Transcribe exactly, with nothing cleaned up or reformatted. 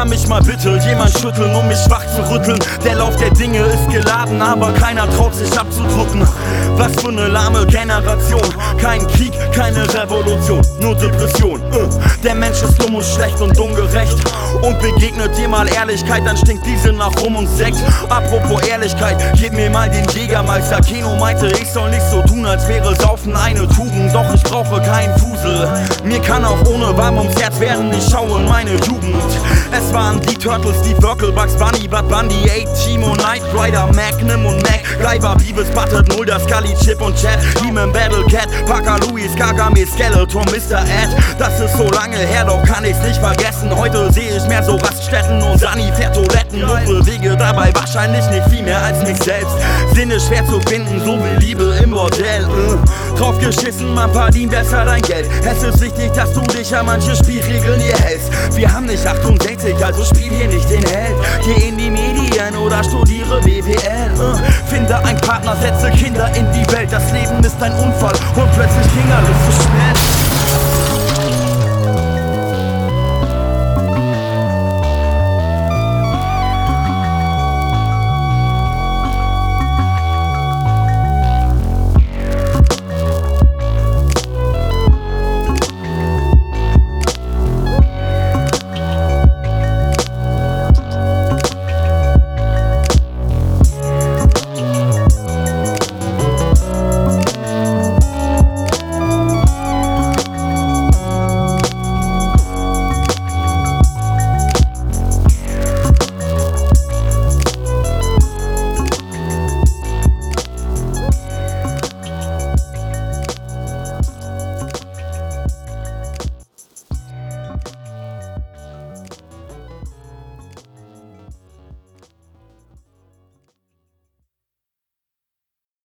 Kann mich mal bitte jemand schütteln, um mich wach zu rütteln? Der Lauf der Dinge ist geladen, aber keiner traut sich abzudrücken. Was für eine lahme Generation. Kein Krieg, keine Revolution, nur Depression. Der Mensch ist dumm und schlecht und ungerecht. Und begegnet dir mal Ehrlichkeit, dann stinkt diese nach Rum und Sekt. Apropos Ehrlichkeit, gib mir mal den Jägermeister. Keno meinte, ich soll nicht so tun, als wäre Saufen eine Tugend. Doch ich brauche keinen Fusel. Mir kann auch ohne warm ums Herz werden, ich schaue in meine Jugend. Es waren die Turtles, die Burgle, Bugs Bunny, Bud Bundy, A-Team und Knight Rider, Magnum und Mac, Gleiber, Beavis, Butthead, Mulder, Scully, Chip und Chad, He-Man, Battle Cat, Parker, Louis, Kagame, Skeletor, Mister Ed. Das ist so lange her, doch kann ich's nicht vergessen. Heute sehe ich mehr so Raststätten und Sanitärtoiletten und bewege dabei wahrscheinlich nicht viel mehr als mich selbst. Sinne schwer zu finden, so wie Liebe im Bordell. Äh. Drauf geschissen, man verdient besser dein Geld. Es ist wichtig, dass du dich an manche Spielregeln hier hältst. Wir haben nicht achtundsechzig, also spiel hier nicht den Held. Geh in die Medien oder studiere B W L. Äh. Finde einen Partner, setze Kinder in die Welt. Das Leben ist ein Unfall und plötzlich ging alles so schnell.